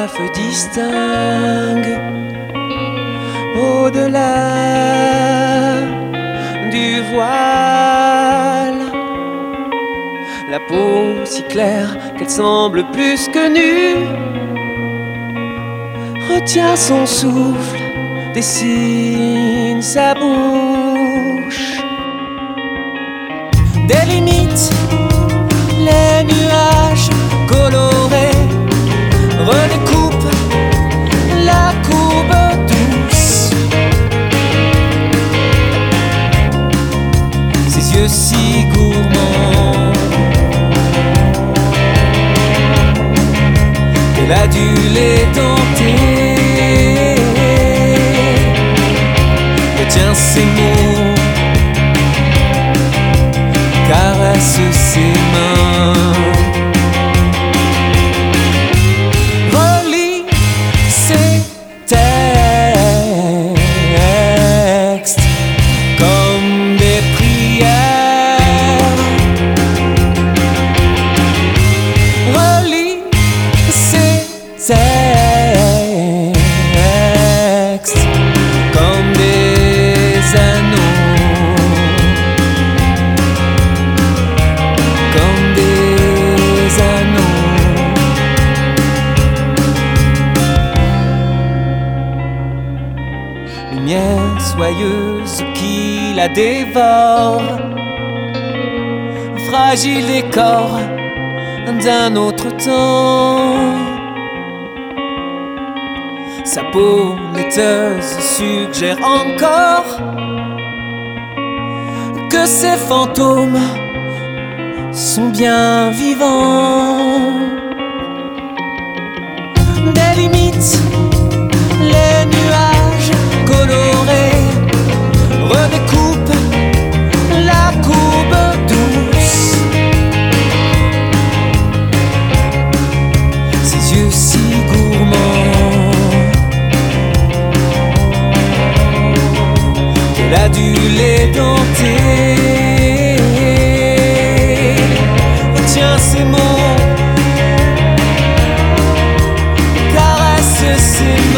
feuille distingue au-delà du voile la peau si claire qu'elle semble plus que nue, retient son souffle, dessine sa bouche, délimite les nuages colorés, redécoupe la courbe douce. Ses yeux si gourmands qu'elle a dû les tenter, retient ses mots, caresse ses mains, relit ses textes comme des prières, relit ses textes comme des anneaux, comme des anneaux. Lumière soyeuse qui la dévore, fragile décor d'un autre temps. Sa peau laiteuse suggère encore que ces fantômes sont bien vivants. Délimite les nuages colorés, redécoupe la courbe douce. Ses yeux si gourmands qu'elle a dû les tenter, retient ses mots, caresse ses